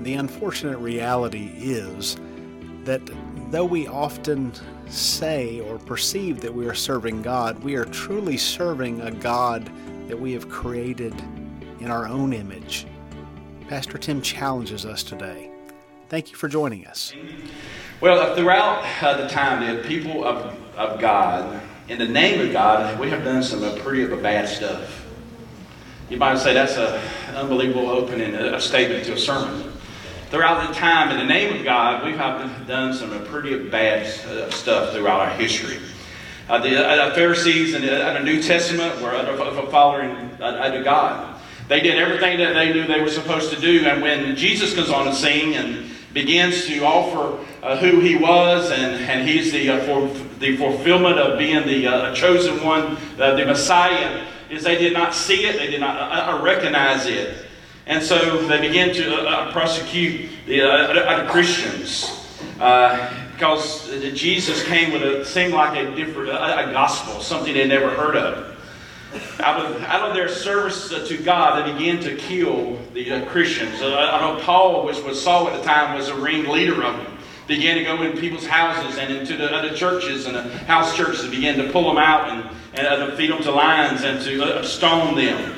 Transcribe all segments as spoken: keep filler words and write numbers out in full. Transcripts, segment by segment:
The unfortunate reality is that though we often say or perceive that we are serving God, we are truly serving a God that we have created in our own image. Pastor Tim challenges us today. Thank you for joining us. Well, throughout uh, the time, the people of, of God, in the name of God, we have done some uh, pretty uh, bad stuff. You might say that's a, an unbelievable opening, a, a statement to a sermon. Throughout the time, in the name of God, we have done some uh, pretty bad uh, stuff throughout our history. Uh, the uh, Pharisees in the, uh, the New Testament were uh, following uh, God. They did everything that they knew they were supposed to do, and when Jesus comes on the scene and begins to offer uh, who he was, and, and he's the, uh, for, the fulfillment of being the uh, chosen one, uh, the Messiah, is they did not see it, they did not uh, recognize it. And so they began to uh, prosecute the, uh, the Christians uh, because Jesus came with a seemed like a different a, a gospel, something they never heard of. Out of, out of their service to God, they began to kill the uh, Christians. Uh, I know Paul, which was Saul at the time, was a ringleader of them. Began to go in people's houses and into the other churches and the house churches, and began to pull them out and, and uh, feed them to lions and to uh, stone them.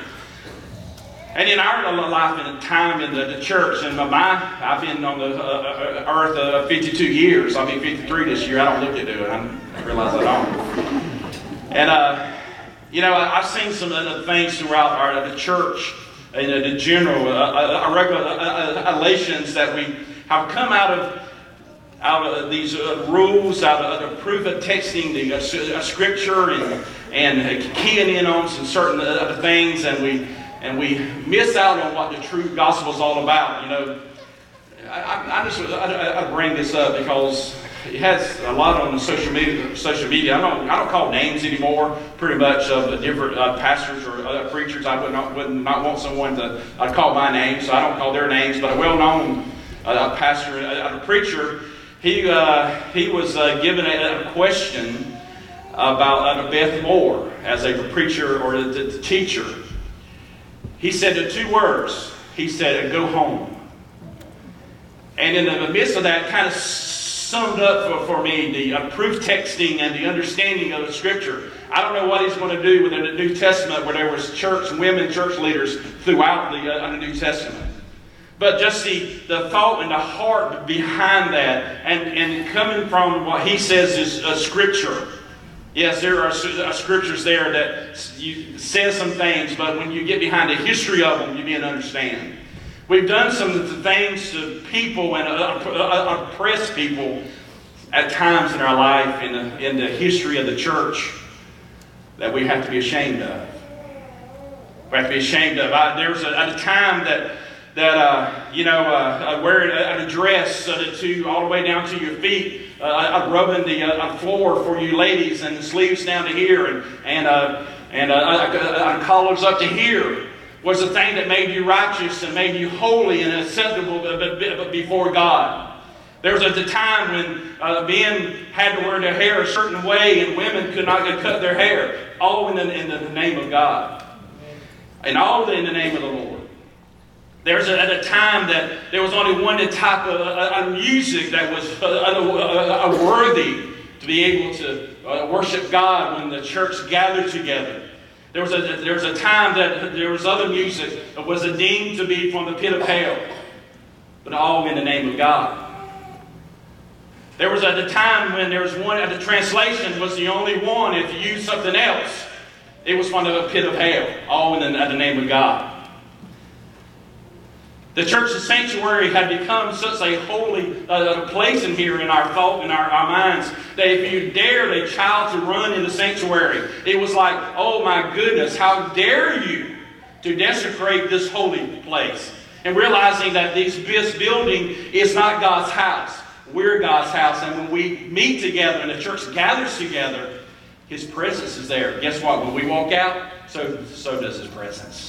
And in our life and time in the, the church, and my, I've been on the uh, earth uh, fifty-two years. I'll be fifty-three this year. I don't look at it. I realize I don't. And, uh, you know, I've seen some of the things throughout our the church, and uh, the general uh, uh, regulations that we have come out of out of these uh, rules, out of the proof of texting the uh, scripture and and keying in on some certain other things, and we. And we miss out on what the true gospel is all about. You know, I, I just I, I bring this up because it has a lot on social media. Social media. I don't I don't call names anymore. Pretty much of the different uh, pastors or uh, preachers. I would not would not want someone to I'd call my name, so I don't call their names. But a well-known uh, pastor, a, a preacher, he uh, he was uh, given a, a question about uh, Beth Moore as a preacher or the, the teacher. He said the two words. He said, "Go home." And in the midst of that, kind of summed up for, for me the uh, proof texting and the understanding of the Scripture. I don't know what he's going to do with the New Testament, where there was church women, church leaders throughout the, uh, the New Testament. But just the, the thought and the heart behind that, and, and coming from what he says is uh, Scripture. Yes, there are scriptures there that you say some things, but when you get behind the history of them, you begin to understand. We've done some things to people and oppressed people at times in our life, in the, in the history of the church, that we have to be ashamed of. We have to be ashamed of. I, there was a, at a time that that uh, you know, uh, wearing a, a dress uh, to all the way down to your feet. Uh, rubbing the uh, floor for you ladies, and the sleeves down to here, and and uh, and uh, uh, uh, collars up to here, was the thing that made you righteous and made you holy and acceptable before God. There was a time when uh, men had to wear their hair a certain way, and women could not cut their hair, all in the, in the name of God, and all in the name of the Lord. There was a, at a time that there was only one type of uh, music that was uh, uh, uh, worthy to be able to uh, worship God when the church gathered together. There was a there was a time that there was other music that was deemed to be from the pit of hell, but all in the name of God. There was at a time when there was one, the translation was the only one. If you used something else, it was from the pit of hell, all in the, in the name of God. The church's sanctuary had become such a holy uh, place in here in our thought, in our, our minds, that if you dared a child to run in the sanctuary, it was like, oh my goodness, how dare you to desecrate this holy place? And realizing that this, this building is not God's house. We're God's house. And when we meet together and the church gathers together, His presence is there. Guess what? When we walk out, so, so does His presence.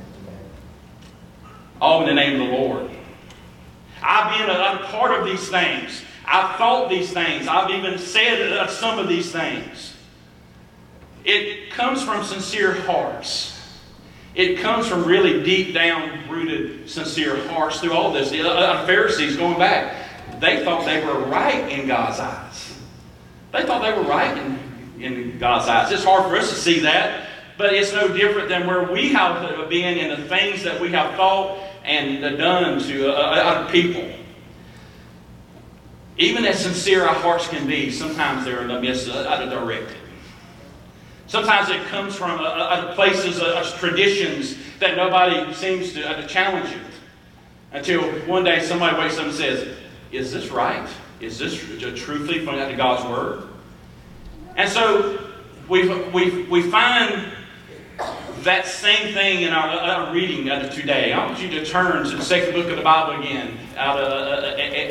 All in the name of the Lord. I've been a, a part of these things. I've thought these things. I've even said some of these things. It comes from sincere hearts. It comes from really deep down rooted, sincere hearts through all this. The uh, Pharisees, going back, they thought they were right in God's eyes. They thought they were right in, in God's eyes. It's hard for us to see that, but it's no different than where we have been in the things that we have thought and done to uh, other people. Even as sincere our hearts can be, sometimes they're misdirected. Sometimes it comes from uh, other places, uh, traditions that nobody seems to, uh, to challenge it. Until one day somebody wakes up and says, is this right? Is this truthfully from God's Word? And so we we we find that same thing in our, our reading uh, today. I want you to turn to the second book of the Bible again, out of uh,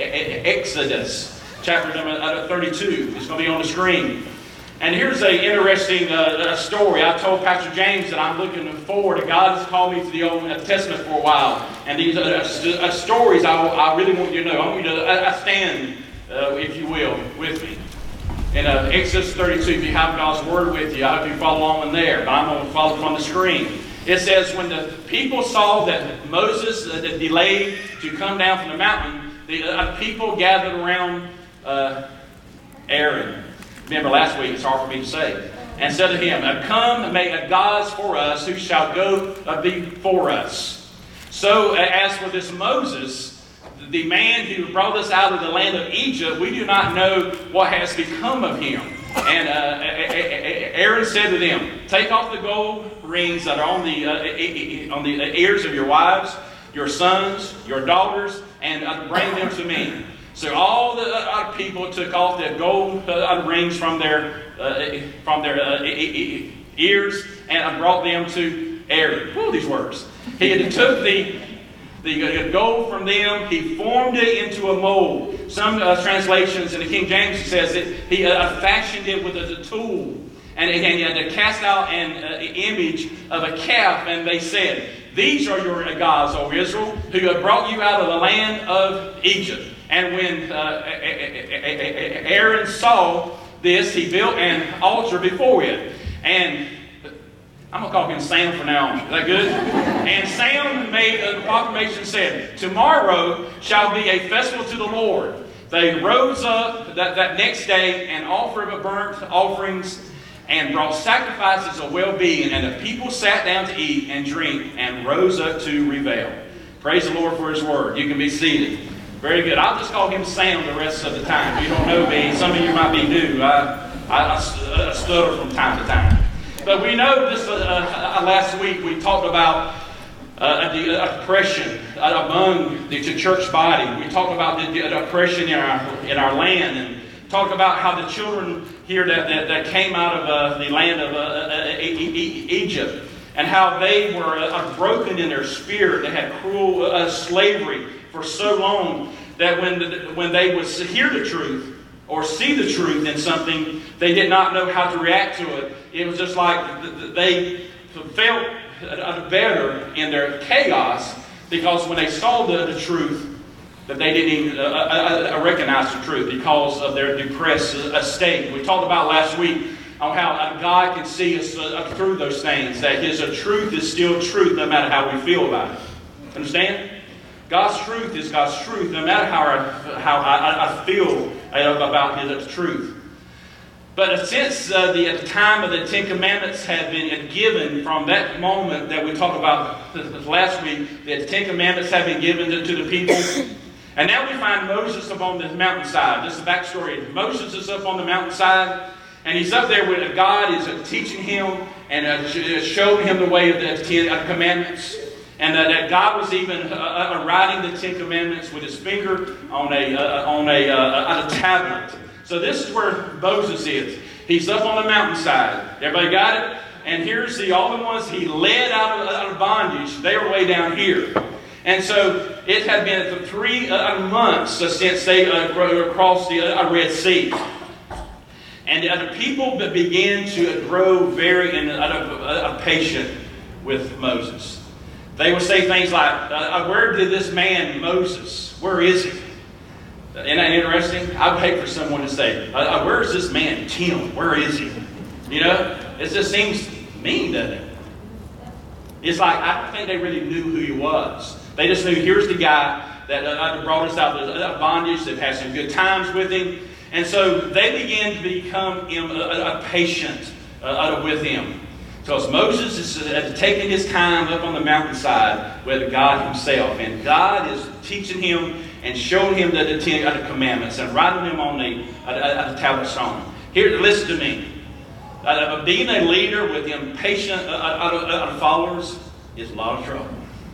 Exodus, chapter number thirty-two. It's going to be on the screen. And here's an interesting uh, story. I told Pastor James that I'm looking forward to God has called me to the Old Testament for a while. And these uh, uh, stories I, I really want you to know. I want you to uh, stand, uh, if you will, with me. In uh, Exodus thirty-two, if you have God's Word with you, I hope you follow along in there. But I'm going to follow from the screen. It says, when the people saw that Moses uh, delayed to come down from the mountain, the uh, people gathered around uh, Aaron. Remember last week, it's hard for me to say. And said to him, come and make a gods for us who shall go uh, before us. So uh, as for this Moses, the man who brought us out of the land of Egypt, we do not know what has become of him. And uh, Aaron said to them, take off the gold rings that are on the, uh, on the ears of your wives, your sons, your daughters, and uh, bring them to me. So all the uh, people took off their gold uh, rings from their uh, from their uh, ears and brought them to Aaron. Whoa, these words. He took the the gold from them. He formed it into a mold. Some uh, translations in the King James says that he uh, fashioned it with a, a tool, and, and he had to cast out an uh, image of a calf. And they said, "These are your gods, O Israel, who have brought you out of the land of Egypt." And when uh, Aaron saw this, he built an altar before it. And I'm going to call him Sam from now on. Is that good? And Sam made a proclamation, said, tomorrow shall be a festival to the Lord. They rose up that, that next day and offered burnt offerings and brought sacrifices of well-being. And the people sat down to eat and drink and rose up to revel. Praise the Lord for His word. You can be seated. Very good. I'll just call him Sam the rest of the time. If you don't know me, some of you might be new. I, I, I stutter from time to time. But we know this uh, uh, last week we talked about uh, the uh, oppression uh, among the church body. We talked about the, the oppression in our in our land, and talked about how the children here that, that, that came out of uh, the land of uh, uh, Egypt, and how they were uh, broken in their spirit. They had cruel uh, slavery for so long that when the, when they would hear the truth or see the truth in something, they did not know how to react to it. It was just like they felt better in their chaos, because when they saw the, the truth, that they didn't even uh, uh, uh, recognize the truth because of their depressed uh, state. We talked about last week on how uh, God can see us uh, through those things, that His uh, truth is still truth no matter how we feel about it. Understand? God's truth is God's truth, no matter how I, how I, I feel about His truth. But since uh, the, at the time of the Ten Commandments had been given, from that moment that we talked about last week, the Ten Commandments have been given to, to the people. And now we find Moses up on the mountainside. This is the backstory. Moses is up on the mountainside, and he's up there with God is teaching him and uh, showing him the way of the Ten Commandments. And uh, that God was even uh, uh, writing the Ten Commandments with His finger on a uh, on a uh, on a tablet. So this is where Moses is. He's up on the mountainside. Everybody got it? And here's the all the ones He led out of, out of bondage. They were way down here. And so it had been for three uh, months since they uh, crossed the uh, Red Sea. And uh, the people began to grow very in, uh, uh, patient with Moses. They would say things like, uh, where did this man Moses, where is he? Isn't that interesting? I would hate for someone to say, uh, where is this man Tim? Where is he? You know, it just seems mean, doesn't it? It's like, I don't think they really knew who he was. They just knew, here's the guy that uh, brought us out of bondage, they've had some good times with him. And so they began to become him, a, a patient uh, with him. Because Moses is uh, taking his time up on the mountainside with God himself. And God is teaching him and showing him the, the Ten uh, Commandments and writing them on the, uh, the tablet stone. Here, listen to me. Uh, being a leader with impatient uh, uh, followers is a lot of trouble.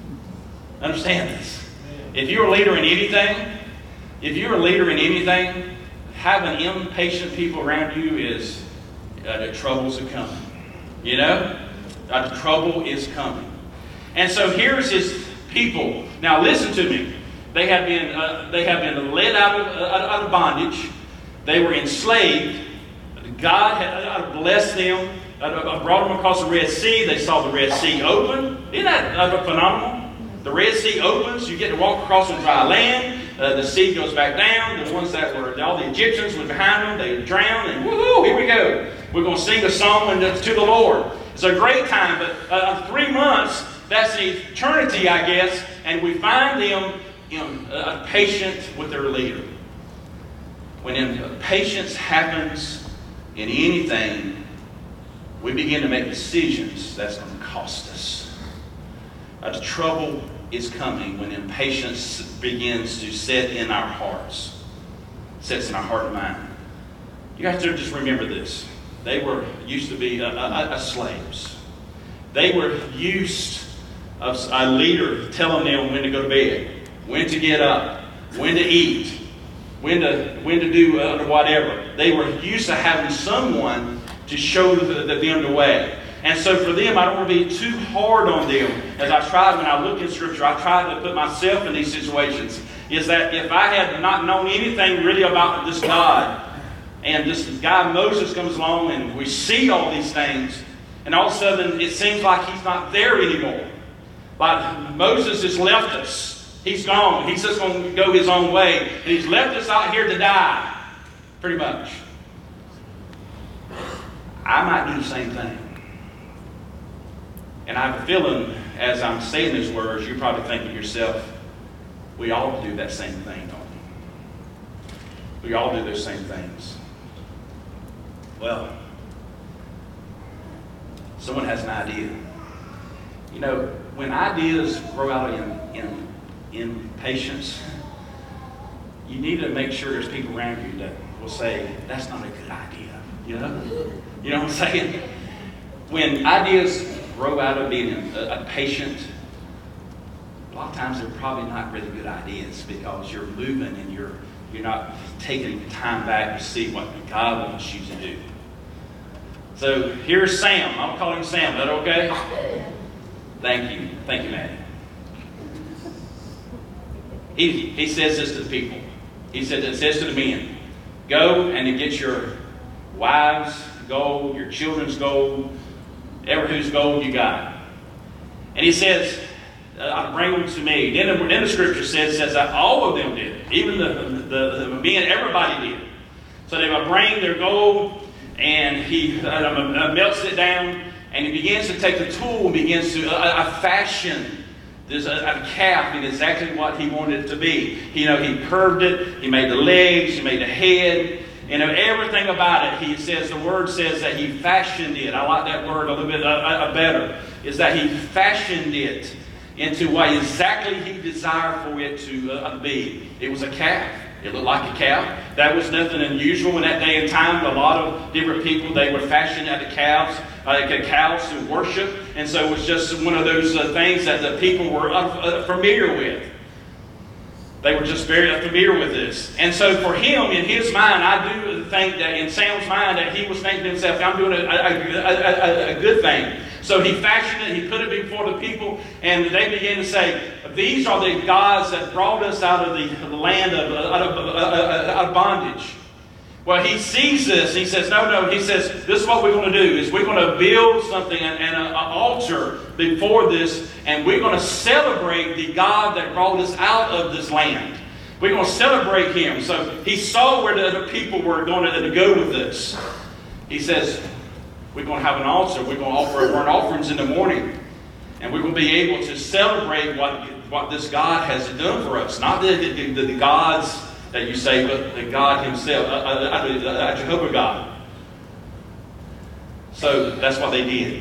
Understand this. If you're a leader in anything, if you're a leader in anything, having impatient people around you is, uh, the troubles are coming. You know? Uh, the trouble is coming. And so here's his people. Now listen to me. They have been, uh, they have been led out of, uh, out of bondage. They were enslaved. God had blessed them, brought them across the Red Sea. They saw the Red Sea open. Isn't that phenomenal? The Red Sea opens. You get to walk across on dry land. Uh, the sea goes back down. The ones that were, all the Egyptians were behind them. They drowned. And woohoo, here we go. We're going to sing a song to the Lord. It's a great time. But uh, three months, that's an eternity, I guess. And we find them, you know, uh, patient with their leader. When impatience happens in anything, we begin to make decisions that's going to cost us. Uh, the trouble is coming when impatience begins to set in our hearts, sets in our heart and mind. You have to just remember this. They were used to be uh, uh, uh, slaves. They were used of a leader telling them when to go to bed, when to get up, when to eat, when to when to do uh, whatever. They were used to having someone to show the, the, them the way. And so for them, I don't want to be too hard on them. As I tried, when I look in Scripture, I tried to put myself in these situations. Is that if I had not known anything really about this God, and this guy Moses comes along and we see all these things, and all of a sudden it seems like he's not there anymore. Like Moses has left us. He's gone. He's just going to go his own way. And he's left us out here to die. Pretty much. I might do the same thing. And I have a feeling, as I'm saying these words, you're probably thinking to yourself, we all do that same thing, don't we? We all do those same things. Well, someone has an idea. You know, when ideas grow out in, in in patience, you need to make sure there's people around you that will say, that's not a good idea. You know? You know what I'm saying? When ideas grow out of being a, a patient, a lot of times they're probably not really good ideas because you're moving and you're you're not taking time back to see what God wants you to do. So here's Sam. I'll call him Sam. Is that okay? Thank you. Thank you, Maddie. He, he says this to the people. He says, it says to the men, go and get your wives' gold, your children's gold, ever whose gold you got. And he says, uh, bring them to me. Then the, then the scripture says, says that all of them did it. Even the, the, the men, everybody did it. So they would bring their gold, and he uh, melts it down, and he begins to take the tool and begins to uh, uh, fashion There's a, a calf in exactly what he wanted it to be. You know, he curved it. He made the legs. He made the head. You know, everything about it. He says, the word says that he fashioned it. I like that word a little bit uh, uh, better. Is that he fashioned it into what exactly he desired for it to uh, be. It was a calf. It looked like a calf. That was nothing unusual in that day and time. A lot of different people, they would fashion out of calves, uh, cows to worship. And so it was just one of those uh, things that the people were uh, familiar with. They were just very familiar with this. And so for him, in his mind, I do think that in Sam's mind, that he was thinking to himself, I'm doing a, a, a, a, a good thing. So he fashioned it, he put it before the people, and they began to say, these are the gods that brought us out of the, the land of, out of, out of bondage. Well, he sees this. He says, no, no. He says, this is what we're going to do. Is we're going to build something, and an, an altar before this, and we're going to celebrate the God that brought us out of this land. We're going to celebrate him. So he saw where the other people were going to, to go with this. He says, we're going to have an altar. We're going to offer burnt offerings in the morning. And we will be able to celebrate what, what this God has done for us. Not the, the, the, the gods that you say, but the God himself, a, a, a, a Jehovah God. So that's what they did.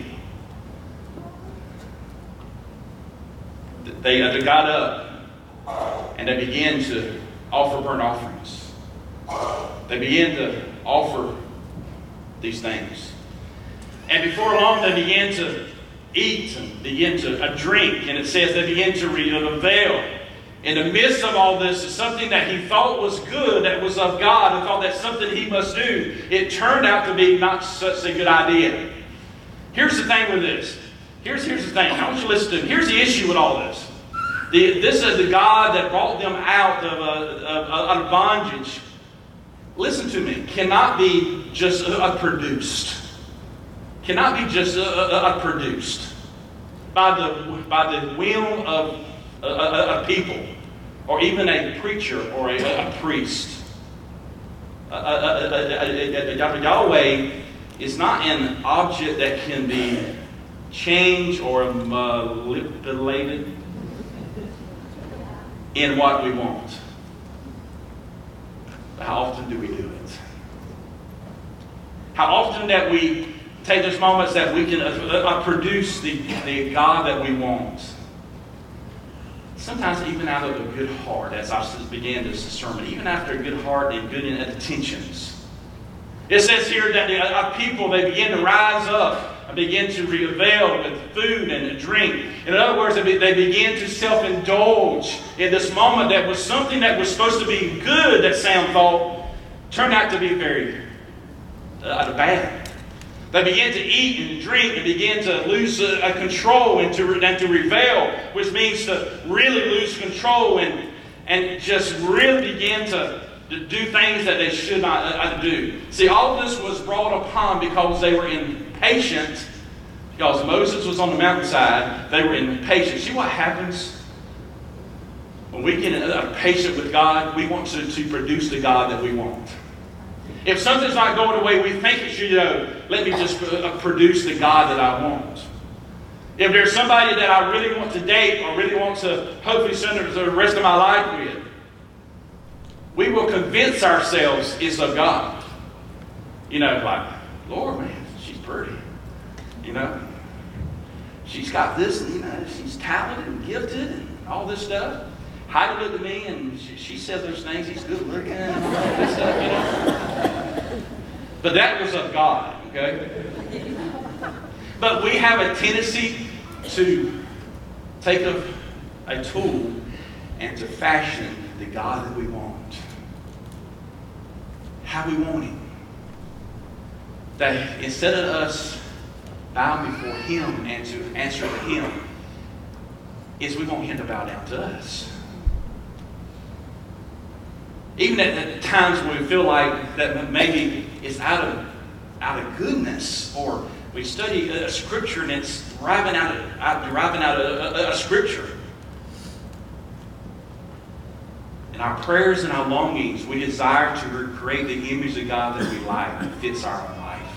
They, they got up and they began to offer burnt offerings. They began to offer these things. And before long they began to eat and begin to uh, drink. And it says they began to reveal. In the midst of all this, is something that he thought was good, that was of God, and thought that's something he must do. It turned out to be not such a good idea. Here's the thing with this. Here's, here's the thing. I want you to listen to me. Here's the issue with all this. The, this is the God that brought them out of, uh, of, out of bondage. Listen to me. Cannot be just uh, produced. Cannot be just uh, uh, produced by the by the will of a, a, a people, or even a preacher or a, a priest. Uh, uh, uh, uh, Yahweh is not an object that can be changed or manipulated in what we want. But how often do we do it? How often that we take those moments that we can uh, produce the, the God that we want. Sometimes even out of a good heart, as I began this sermon, even after a good heart and good intentions. It says here that the uh, people, they begin to rise up and begin to revel with food and drink. In other words, they, be, they begin to self-indulge in this moment that was something that was supposed to be good, that Sam thought, turned out to be very uh, bad. They began to eat and drink and began to lose uh, control and to, and to revel, which means to really lose control and, and just really begin to, to do things that they should not uh, do. See, all this was brought upon because they were impatient. Because Moses was on the mountainside, they were impatient. See what happens? When we get impatient with God, we want to, to produce the God that we want. If something's not going the way we think it should go, let me just produce the God that I want. If there's somebody that I really want to date or really want to hopefully spend the rest of my life with, we will convince ourselves it's of God. You know, like, Lord, man, she's pretty. You know, she's got this, and, you know, she's talented and gifted and all this stuff. Heidi looked at me and she, she said those things. He's good looking and all this stuff, you know. But that was of God, okay? But we have a tendency to take a, a tool and to fashion the God that we want. How we want Him. That instead of us bowing before Him and to answer to Him, is we want Him to bow down to us. Even at, at times when we feel like that maybe it's out of out of goodness, or we study a scripture and it's deriving out of, out, deriving out of a, a, a scripture. In our prayers and our longings, we desire to recreate the image of God that we like that fits our own life.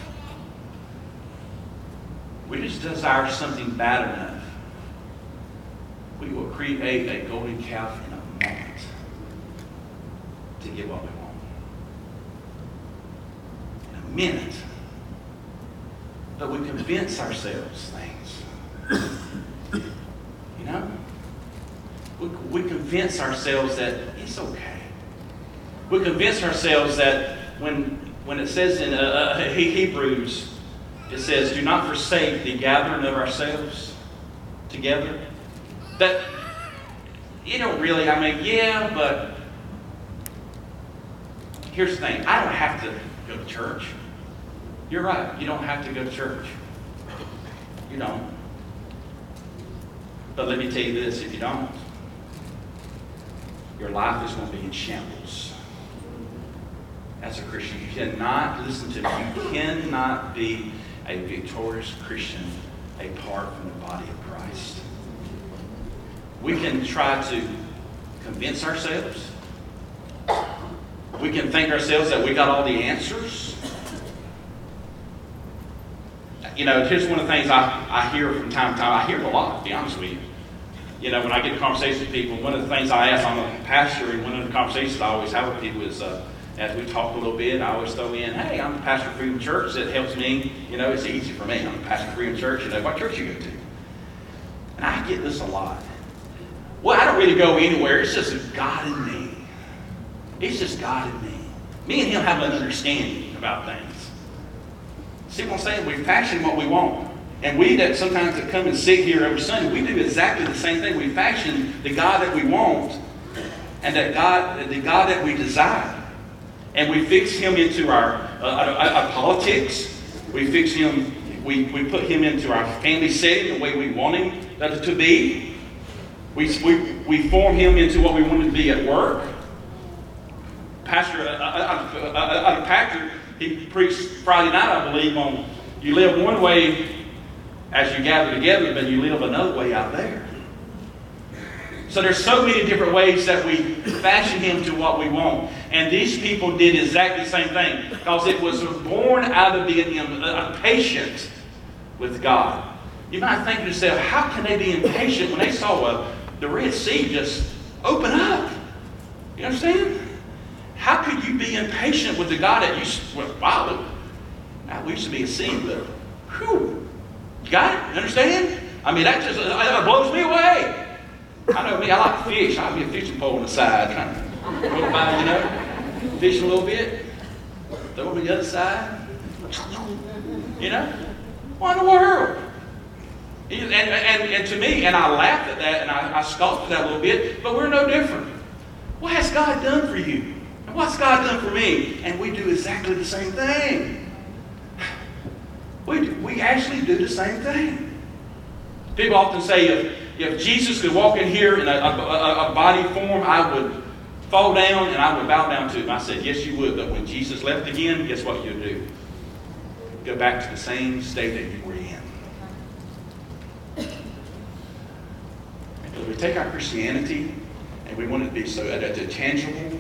We just desire something bad enough. We will create a golden calf in a moment to get what we want. In a minute. But we convince ourselves things. You know? We, we convince ourselves that it's okay. We convince ourselves that when, when it says in uh, uh, Hebrews, it says, do not forsake the gathering of ourselves together. That, you don't really, I mean, yeah, but here's the thing. I don't have to go to church. You're right. You don't have to go to church. You don't. But let me tell you this, if you don't, your life is going to be in shambles. As a Christian, you cannot, listen to me, you cannot be a victorious Christian apart from the body of Christ. We can try to convince ourselves. We can think ourselves that we got all the answers. you know, here's one of the things I, I hear from time to time. I hear it a lot, to be honest with you. You know, when I get in conversations with people, one of the things I ask, I'm a pastor, and one of the conversations I always have with people is, uh, as we talk a little bit, I always throw in, hey, I'm the pastor of Freedom Church. That helps me. You know, it's easy for me. I'm the pastor of Freedom Church. You know, what church you go to? And I get this a lot. Well, I don't really go anywhere. It's just God in me. It's just God in me. Me and him have an understanding about things. See what I'm saying? We fashion what we want. And we that sometimes that come and sit here every Sunday, we do exactly the same thing. We fashion the God that we want and that God, the God that we desire. And we fix him into our, uh, our, our politics. We fix him, we, we put him into our family setting the way we want him to be. We, we, we form him into what we want him to be at work. Pastor, a, a, a, a pastor, he preached Friday night, I believe, on you live one way as you gather together, but you live another way out there. So there's so many different ways that we fashion him to what we want. And these people did exactly the same thing, because it was born out of being impatient with God. You might think to yourself, how can they be impatient when they saw a, the Red Sea just open up? You understand? How could you be impatient with the God that you, well, wow, look, we used to be a sea, but whew, you got it? You understand? I mean, that just that blows me away. I know me, I like to fish. I'll be a fishing pole on the side, trying to go by, you know, fish a little bit, throw it on the other side. You know? What in the world? And, and, and to me, and I laughed at that, and I, I scoffed at that a little bit, but we're no different. What has God done for you? And what's God done for me? And we do exactly the same thing. We, do, we actually do the same thing. People often say, if, if Jesus could walk in here in a, a, a body form, I would fall down and I would bow down to him. I said, yes, you would. But when Jesus left again, guess what you'll do? Go back to the same state that you were in. Because we take our Christianity and we want it to be so uh, tangible.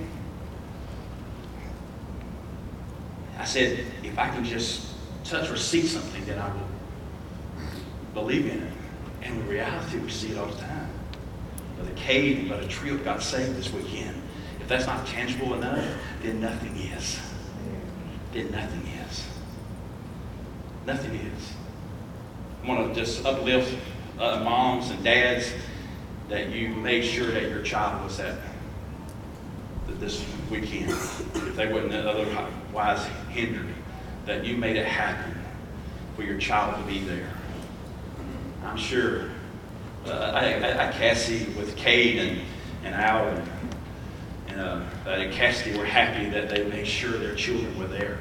I said, if I can just touch or see something, then I will believe in it. And in reality, we see it all the time. Brother Cade and Brother Tripp got saved this weekend. If that's not tangible enough, then nothing is. Then nothing is. Nothing is. I want to just uplift uh, moms and dads that you made sure that your child was at this weekend. If they wouldn't otherwise hindered, that you made it happen for your child to be there. I'm sure uh, I, I, I Cassie with Cade and, and Al and, and uh, uh, Cassidy were happy that they made sure their children were there.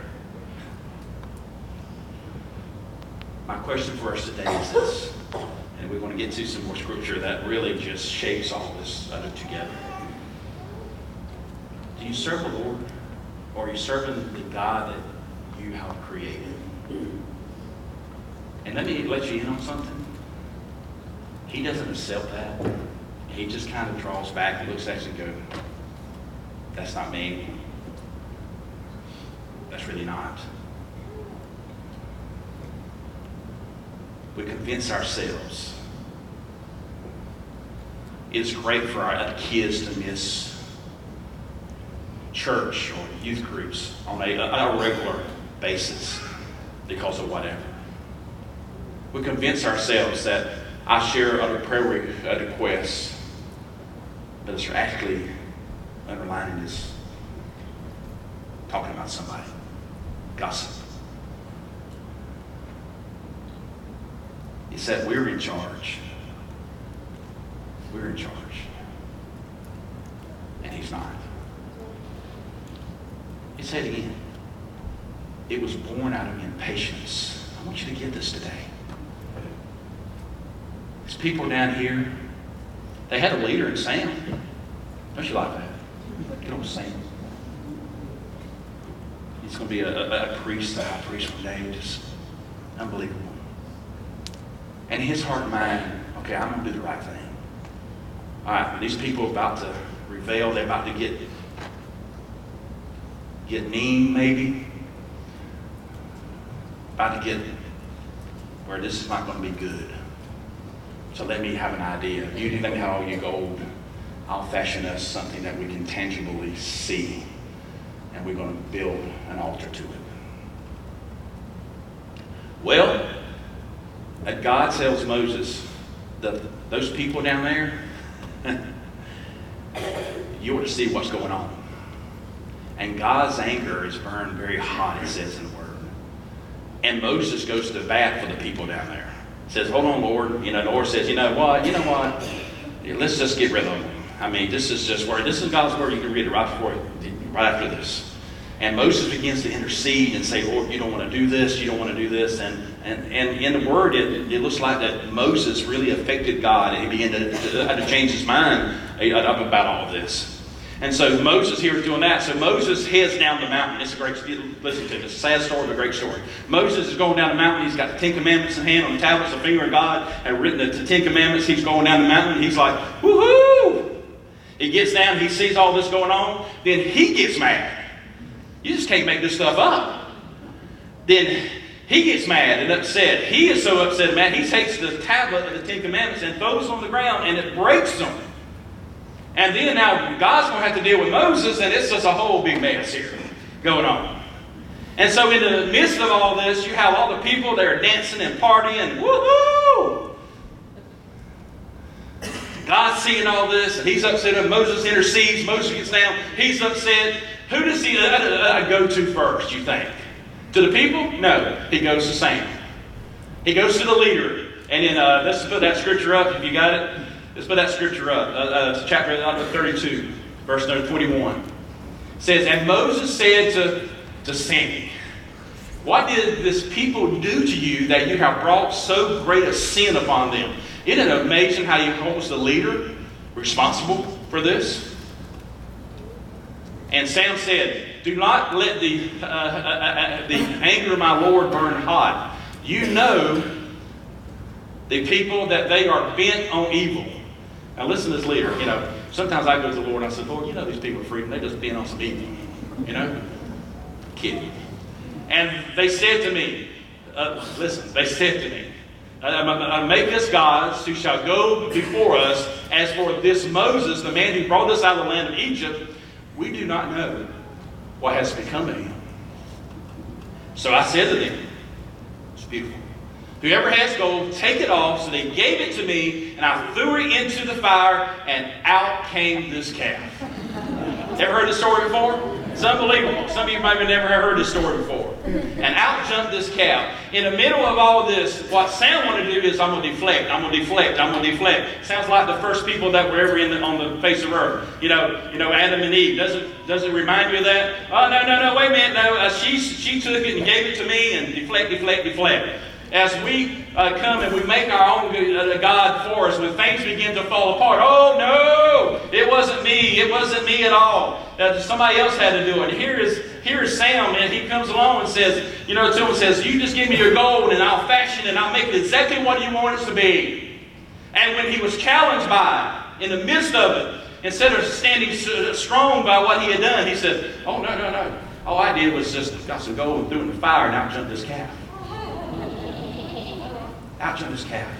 My question for us today is this, and we're going to get to some more scripture that really just shapes all this uh, together. Do you serve the Lord, or are you serving the God that you have created? And let me let you in on something. He doesn't accept that. He just kind of draws back and looks at you and goes, that's not me. That's really not. We convince ourselves it's great for our kids to miss church or youth groups on a, a regular basis because of whatever. We convince ourselves that I share other prayer requests, but it's actually underlining this, talking about somebody, gossip. He said we're in charge. We're in charge. And he's not. He said again, it was born out of impatience. I want you to get this today. These people down here, they had a leader in Sam. Don't you like that? Get on Sam. He's going to be a, a, a priest, a high priest one day. Just unbelievable. And his heart and mind, okay, I'm going to do the right thing. All right, these people are about to reveal. They're about to get, get mean, maybe. About to get where this is not going to be good. So let me have an idea. You let me have all your gold. I'll fashion us something that we can tangibly see. And we're going to build an altar to it. Well, God tells Moses, the, those people down there, you ought to see what's going on. And God's anger is burned very hot, it says in the Word. And Moses goes to bat for the people down there. Says, hold on, Lord. You know, the Lord says, you know what? You know what? Let's just get rid of them. I mean, this is just word. This is God's word. You can read it right before, right after this. And Moses begins to intercede and say, Lord, you don't want to do this. You don't want to do this. And and, and in the Word, it, it looks like that Moses really affected God. And he began to, to, to change his mind about all of this. And so Moses here is doing that. So Moses heads down the mountain. It's a great, listen to it. It's a sad story, but a great story. Moses is going down the mountain. He's got the Ten Commandments in hand on the tablets. The finger of God had written the Ten Commandments. He's going down the mountain. He's like, woohoo! He gets down. He sees all this going on. Then he gets mad. You just can't make this stuff up. Then he gets mad and upset. He is so upset and mad. He takes the tablet of the Ten Commandments and throws it on the ground, and it breaks them. And then now God's going to have to deal with Moses, and it's just a whole big mess here going on. And so in the midst of all this, you have all the people that are dancing and partying. Woohoo! God's seeing all this, and he's upset, and Moses intercedes. Moses gets down. He's upset. Who does he uh, uh, go to first, you think? To the people? No. He goes to Sam. He goes to the leader. And then uh, let's put that scripture up if you got it. Let's put that scripture up. Uh, uh, chapter thirty-two, verse twenty-one. It says, and Moses said to, to Sammy, what did this people do to you that you have brought so great a sin upon them? Isn't it amazing how he holds the leader responsible for this? And Sam said, do not let the, uh, uh, uh, the anger of my Lord burn hot. You know the people that they are bent on evil. Now listen to this leader. You know, sometimes I go to the Lord and I say, Lord, you know these people are freedom. They just bent on some evil. You know? Kidding. And they said to me, uh, listen, they said to me, uh, make us gods who shall go before us. As for this Moses, the man who brought us out of the land of Egypt, we do not know what has become of him. So I said to them, it's beautiful. Whoever has gold, take it off. So they gave it to me, and I threw it into the fire, and out came this calf. Ever heard this story before? It's unbelievable. Some of you might have never heard this story before. And out jumped this calf. In the middle of all this, what Sam wanted to do is, I'm going to deflect, I'm going to deflect, I'm going to deflect. Sounds like the first people that were ever in the, on the face of earth. You know, you know, Adam and Eve. Does it, does it remind you of that? Oh, no, no, no, wait a minute. No, uh, she, she took it and gave it to me, and deflect, deflect, deflect. As we uh, come and we make our own uh, God for us, when things begin to fall apart, oh no, it wasn't me, it wasn't me at all. Uh, somebody else had to do it. Here is here is Sam, and he comes along and says, you know, to him says, you just give me your gold and I'll fashion it and I'll make it exactly what you want it to be. And when he was challenged by it, in the midst of it, instead of standing strong by what he had done, he said, oh no, no, no. All I did was just got some gold and threw it in the fire and out jumped this calf. Out jumped this calf.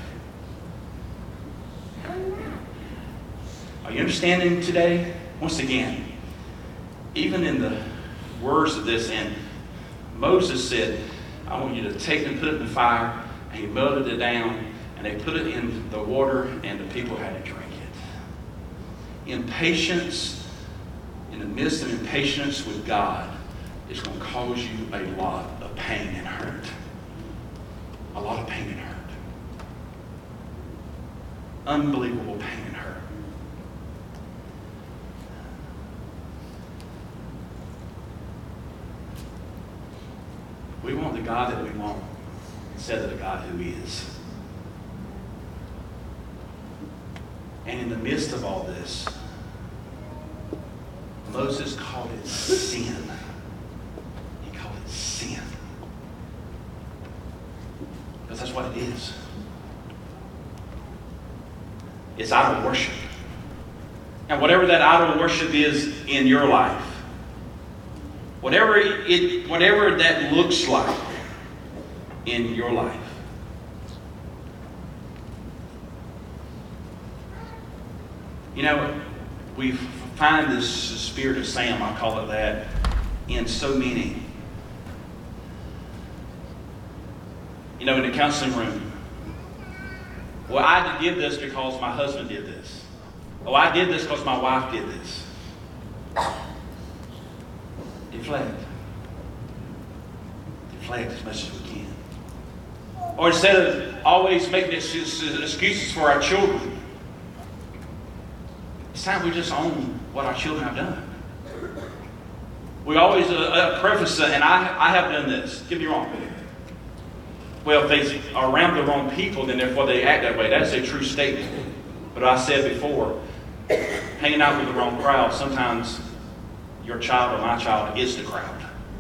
Are you understanding today? Once again, even in the words of this, and Moses said, I want you to take and put it in the fire, and he melted it down, and they put it in the water, and the people had to drink it. Impatience, in the midst of impatience with God, is going to cause you a lot of pain and hurt. A lot of pain and hurt. Unbelievable pain and hurt. We want the God that we want instead of the God who is. And in the midst of all this, Moses called it sin. He called it sin. Because that's what it is. It's idol worship. And whatever that idol worship is in your life, whatever it, whatever that looks like in your life, You know, we find this spirit of Sam, I call it that, in so many. You know, in the counseling room. Well, I did this because my husband did this. Oh, I did this because my wife did this. Deflect. Deflect as much as we can. Or instead of always making excuses for our children, it's time we just own what our children have done. We always uh, uh, preface it, and I, I have done this. Get me wrong. Well, if they are around the wrong people, then therefore they act that way. That's a true statement. But I said before, hanging out with the wrong crowd, sometimes your child or my child is the crowd.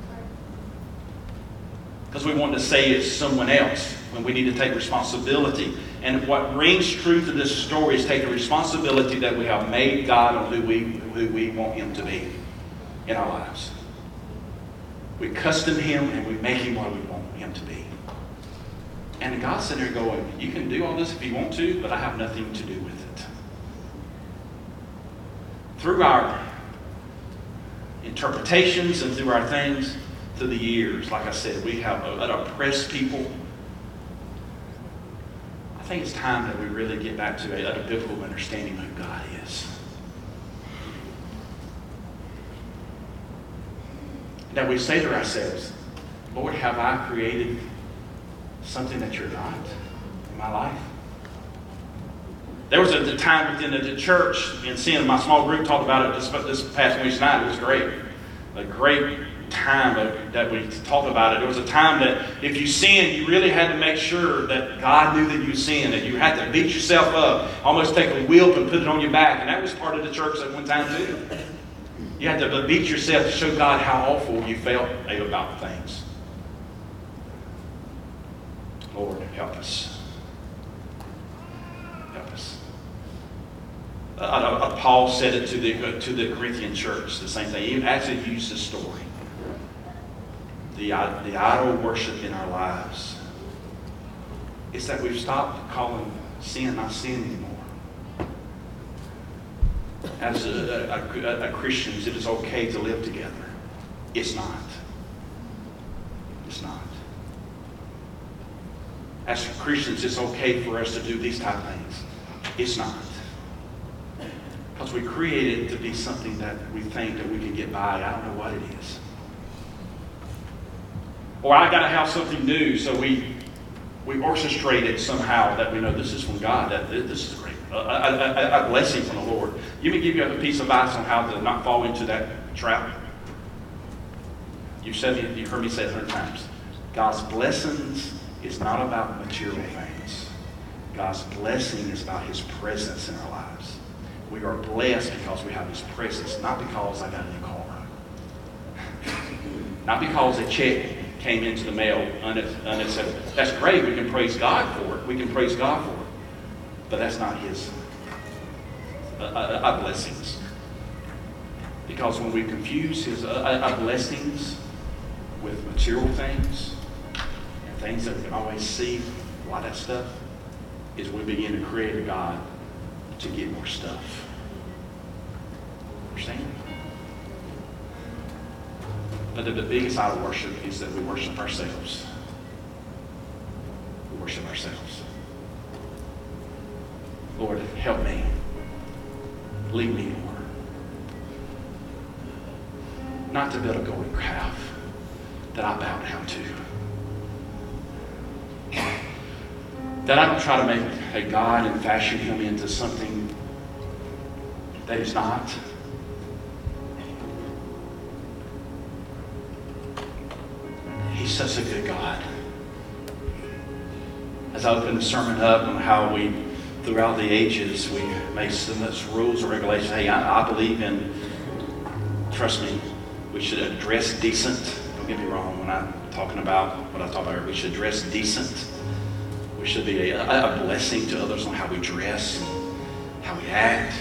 Because we want to say it's someone else when we need to take responsibility. And what rings true to this story is take the responsibility that we have made God on who we, who we want Him to be in our lives. We custom Him and we make Him what we want Him to be. And God's sitting there going, you can do all this if you want to, but I have nothing to do with it. Through our interpretations and through our things, through the years, like I said, we have oppressed people. I think it's time that we really get back to a, a biblical understanding of who God is. That we say to ourselves, Lord, have I created something that you're not in my life? There was a time within the church, and seeing my small group talked about it this, this past Wednesday night. It was great. A great time that we talked about it. There was a time that if you sinned, you really had to make sure that God knew that you sinned, that you had to beat yourself up, almost take a whip and put it on your back. And that was part of the church at one time too. You had to beat yourself to show God how awful you felt about things. Lord, help us. Help us. Uh, uh, Paul said it to the uh, to the Corinthian church, the same thing. He actually used this story. The, uh, the idol worship in our lives is that we've stopped calling sin not sin anymore. As a, a, a, a Christians, it is okay to live together. It's not. It's not. As Christians, it's okay for us to do these type of things. It's not. Because we created it to be something that we think that we can get by. I don't know what it is. Or I got to have something new, so we we orchestrate it somehow that we know this is from God. That this is great, a, a, a blessing from the Lord. Let me give you a piece of advice on how to not fall into that trap. You've said it, you've heard me say it a hundred times. God's blessings is not about material things. God's blessing is about His presence in our lives. We are blessed because we have His presence, not because I got a new car. Not because a check came into the mail unaccepted. That's great. We can praise God for it. We can praise God for it. But that's not His uh, uh, blessings. Because when we confuse His uh, uh, blessings with material things and things that we can always see, a lot of that stuff, is we begin to create a God to get more stuff. Understand? But the, the biggest idol worship is that we worship ourselves. We worship ourselves. Lord, help me. Lead me, Lord. Not to build a golden calf that I bow down to. That I don't try to make a God and fashion Him into something that He's not. He's such a good God. As I opened the sermon up on how we, throughout the ages, we made so much rules and regulations. Hey, I, I believe in, trust me, we should dress decent. Don't get me wrong when I'm talking about what I talk about. We should dress decent. We should be a, a blessing to others on how we dress and how we act.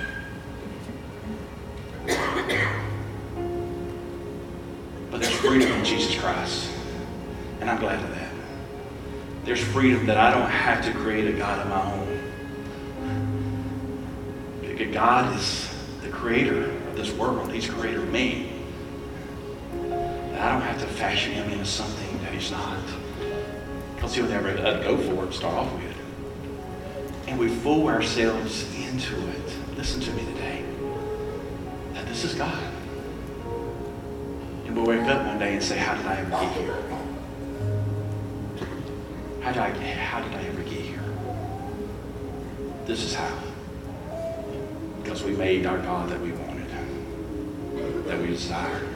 But there's freedom in Jesus Christ. And I'm glad of that. There's freedom that I don't have to create a God of my own. that God is the creator of this world. He's the creator of me. That I don't have to fashion him into something that he's not. Because he'll never uh, go for it to start off with. And we fool ourselves into it. Listen to me today. That this is God. And we'll wake up one day and say, how did I ever get here? How did I, how did I ever get here? This is how. Because we made our God that we wanted, that we desired.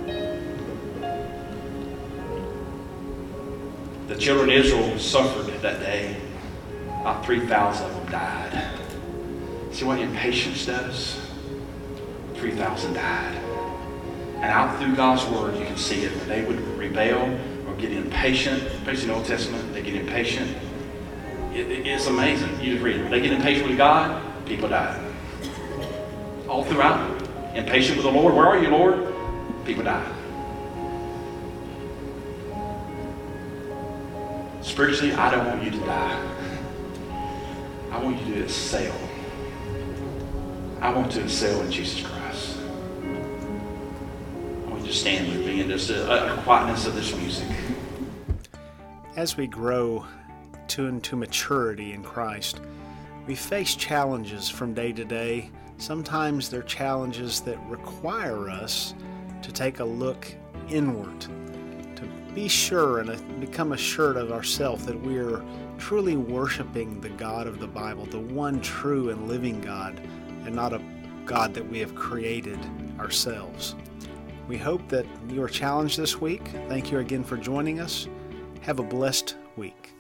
The children of Israel suffered that day. About three thousand of them died. See what impatience does? three thousand died. And out through God's word, you can see it. When they would rebel or get impatient, especially in the Old Testament, they get impatient. It, it, it's amazing. You just read it. They get impatient with God, people die. All throughout. Impatient with the Lord. Where are you, Lord? People die. Spiritually, I don't want you to die. I want you to excel. I want to excel in Jesus Christ. I want you to stand with me in just a, a quietness of this music. As we grow to into maturity in Christ, we face challenges from day to day. Sometimes they're challenges that require us to take a look inward, to be sure and become assured of ourselves that we are truly worshiping the God of the Bible, the one true and living God, and not a God that we have created ourselves. We hope that you are challenged this week. Thank you again for joining us. Have a blessed week.